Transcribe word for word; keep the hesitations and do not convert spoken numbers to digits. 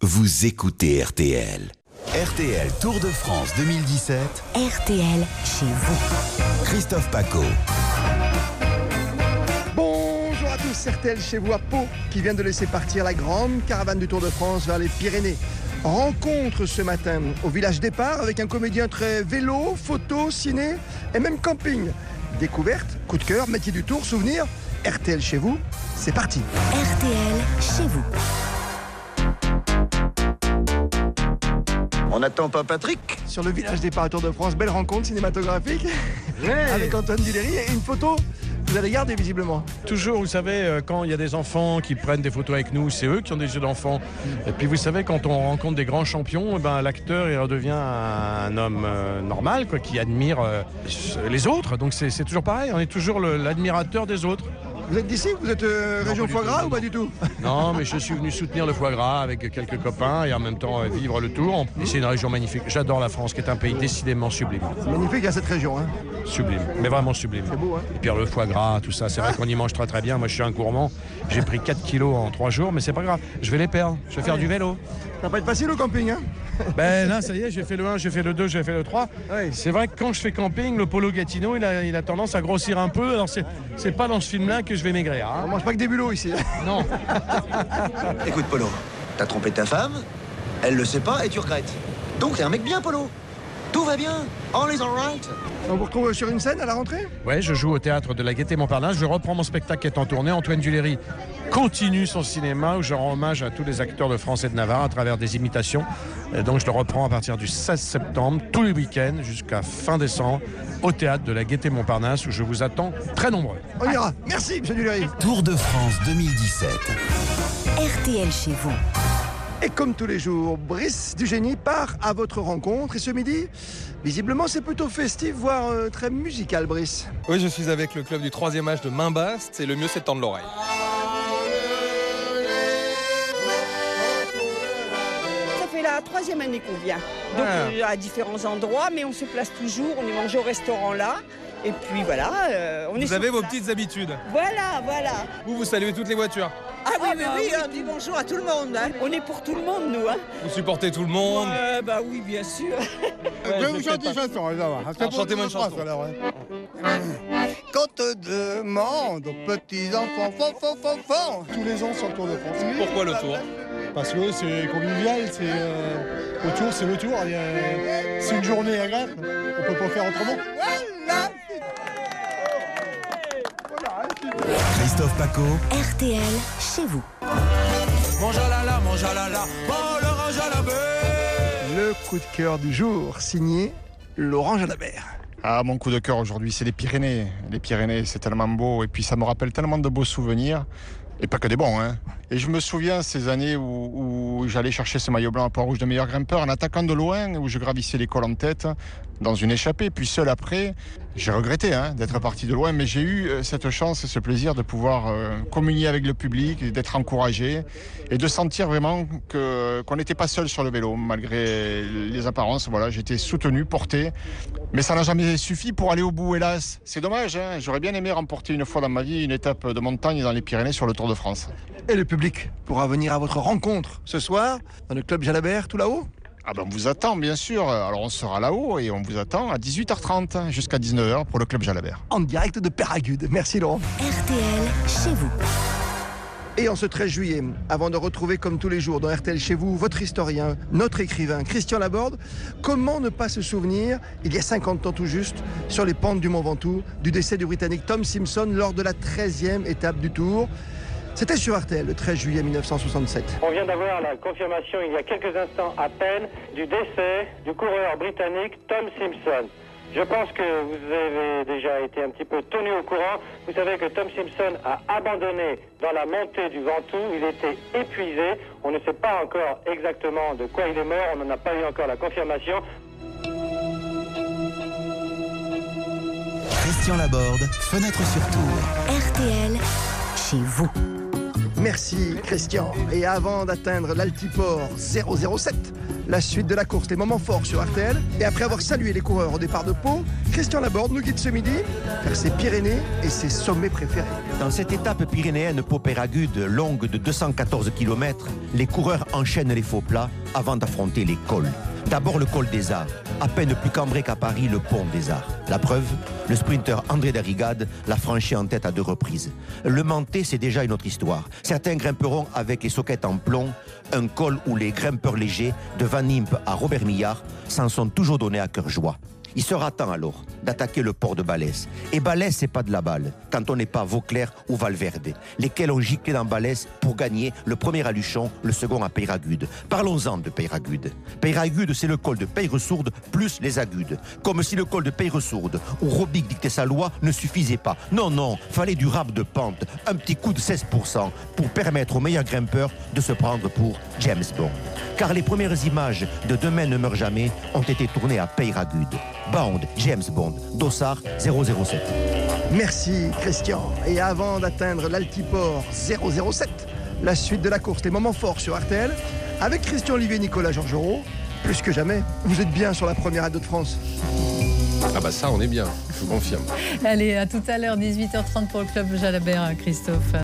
vous écoutez R T L. R T L Tour de France deux mille dix-sept. R T L chez vous. Christophe Paco. Bonjour à tous, R T L chez vous à Pau, qui vient de laisser partir la grande caravane du Tour de France vers les Pyrénées. Rencontre ce matin au village départ avec un comédien très vélo, photo, ciné et même camping. Découverte, coup de cœur, métier du Tour, souvenir. R T L chez vous, c'est parti. R T L chez vous. On n'attend pas Patrick? Sur le village départ du Tour de France, belle rencontre cinématographique Ouais. avec Antoine Duléry et une photo. Vous allez garder visiblement. Toujours, vous savez, quand il y a des enfants qui prennent des photos avec nous, c'est eux qui ont des yeux d'enfant. Et puis vous savez, quand on rencontre des grands champions, eh ben, l'acteur il redevient un homme euh, normal, quoi, qui admire euh, les autres. Donc c'est, c'est toujours pareil, on est toujours le, l'admirateur des autres. Vous êtes d'ici? Vous êtes euh, Non, région pas du foie tout, gras non, ou pas non. du tout? Non, mais je suis venu soutenir le foie gras avec quelques copains et en même temps euh, vivre le tour. Et c'est une région magnifique. J'adore la France, qui est un pays décidément sublime. C'est magnifique à cette région. Hein. Sublime, mais vraiment sublime. C'est beau, hein. Et puis le foie gras, tout ça, c'est vrai qu'on y mange très très bien. Moi je suis un gourmand, j'ai pris quatre kilos en trois jours, mais c'est pas grave, je vais les perdre, je vais faire du vélo. Ça va pas être facile au camping, hein? Ben là ça y est, j'ai fait le un, j'ai fait le deux, j'ai fait le trois. Oui. C'est vrai que quand je fais camping, le Polo Gatineau il a, il a tendance à grossir un peu, alors c'est, c'est pas dans ce film là que je vais maigrir. On Hein. mange pas que des bulots ici. Non. Écoute, Polo, t'as trompé ta femme, elle le sait pas et tu regrettes. Donc t'es un mec bien, Polo. Tout va bien, all is alright. On vous retrouve sur une scène à la rentrée? Ouais, je joue au théâtre de la Gaîté-Montparnasse, je reprends mon spectacle qui est en tournée. Antoine Duléry continue son cinéma où je rends hommage à tous les acteurs de France et de Navarre à travers des imitations. Et donc je le reprends à partir du seize septembre, tous les week-ends jusqu'à fin décembre, au théâtre de la Gaîté-Montparnasse où je vous attends très nombreux. On ira. Merci, monsieur Duléry. Tour de France deux mille dix-sept. R T L chez vous. Et comme tous les jours, Brice Dugénie part à votre rencontre. Et ce midi, visiblement, c'est plutôt festif, voire euh, très musical, Brice. Oui, je suis avec le club du troisième âge de Main-Basse, et le mieux c'est de tendre l'oreille. Ça fait la troisième année qu'on vient. Donc Ah. euh, à différents endroits, mais on se place toujours, on est mangé au restaurant là. Et puis voilà, euh, on est Vous sur avez vos place. petites habitudes. Voilà, voilà. Vous, vous saluez toutes les voitures. Ah oui, oui, bah oui, oui, on dit bonjour à tout le monde. hein. On est pour tout le monde, nous. Hein. Vous supportez tout le monde. Euh, bah oui, bien sûr. Ouais, je vais vous chanter une chanson, alors. Chantez-moi une chanson. Quand te demande aux petits enfants, fan, fan, fan, fan. Tous les ans sur le Tour de France. Pourquoi le tour? Parce que c'est convivial, c'est euh, le Tour, c'est le Tour. Il y a- c'est une journée agréable. On peut pas faire autrement. Christophe Paco. R T L chez vous. Mon jalala, mon jalala, oh Laurent Jalabert. Le coup de cœur du jour, signé Laurent Jalabert. Ah, mon coup de cœur aujourd'hui, c'est les Pyrénées. Les Pyrénées, c'est tellement beau. Et puis ça me rappelle tellement de beaux souvenirs. Et pas que des bons, hein. Et je me souviens ces années où, où j'allais chercher ce maillot blanc à Port-Rouge de meilleur grimpeur en attaquant de loin, où je gravissais les cols en tête, dans une échappée. Puis seul après, j'ai regretté hein, d'être parti de loin, mais j'ai eu euh, cette chance et ce plaisir de pouvoir euh, communier avec le public, et d'être encouragé et de sentir vraiment que, qu'on n'était pas seul sur le vélo, malgré les apparences. Voilà, j'étais soutenu, porté, mais ça n'a jamais suffi pour aller au bout, hélas. C'est dommage, hein. J'aurais bien aimé remporter une fois dans ma vie une étape de montagne dans les Pyrénées sur le Tour de France. Et le public pourra venir à votre rencontre ce soir dans le club Jalabert, tout là-haut. Ah ben on vous attend bien sûr, alors on sera là-haut et on vous attend à dix-huit heures trente jusqu'à dix-neuf heures pour le club Jalabert. En direct de Péragude. Merci Laurent. R T L chez vous. Et en ce treize juillet, avant de retrouver comme tous les jours dans R T L chez vous, votre historien, notre écrivain, Christian Laborde, comment ne pas se souvenir, il y a cinquante ans tout juste, sur les pentes du Mont Ventoux, du décès du Britannique Tom Simpson lors de la treizième étape du Tour. C'était sur R T L le treize juillet mille neuf cent soixante-sept. On vient d'avoir la confirmation il y a quelques instants à peine du décès du coureur britannique Tom Simpson. Je pense que vous avez déjà été un petit peu tenu au courant. Vous savez que Tom Simpson a abandonné dans la montée du Ventoux. Il était épuisé. On ne sait pas encore exactement de quoi il est mort. On n'en a pas eu encore la confirmation. Christian Laborde, fenêtre sur Tour. R T L chez vous. Merci Christian. Et avant d'atteindre l'Altiport zéro zéro sept, la suite de la course, les moments forts sur R T L. Et après avoir salué les coureurs au départ de Pau, Christian Laborde nous guide ce midi vers ses Pyrénées et ses sommets préférés. Dans cette étape pyrénéenne Pau-Peyragudes, longue de deux cent quatorze kilomètres, les coureurs enchaînent les faux plats avant d'affronter les cols. D'abord le col des Arts, à peine plus cambré qu'à Paris le pont des Arts. La preuve, le sprinter André Darrigade l'a franchi en tête à deux reprises. Le Menté, c'est déjà une autre histoire. Certains grimperont avec les soquettes en plomb, un col où les grimpeurs légers, de Van Impe à Robert Millard, s'en sont toujours donnés à cœur joie. Il sera temps alors d'attaquer le port de Balès. Et Balès, c'est pas de la balle, quand on n'est pas Vauclair ou Valverde, lesquels ont giclé dans Balès pour gagner le premier à Luchon, le second à Peyragudes. Parlons-en de Peyragudes. Peyragudes, c'est le col de Peyresourde plus les Agudes. Comme si le col de Peyresourde, où Robic dictait sa loi, ne suffisait pas. Non, non, fallait du rap de pente, un petit coup de seize pour cent pour permettre aux meilleurs grimpeurs de se prendre pour James Bond. Car les premières images de Demain ne meurt jamais ont été tournées à Peyragudes. Bound, James Bond, Dossard zéro zéro sept. Merci Christian. Et avant d'atteindre l'Altiport zéro zéro sept, la suite de la course, les moments forts sur R T L, avec Christian Olivier et Nicolas Georgerot, plus que jamais, vous êtes bien sur la première radio de France. Ah bah ça, on est bien, je vous confirme. Allez, à tout à l'heure, dix-huit heures trente pour le Club Jalabert, Christophe.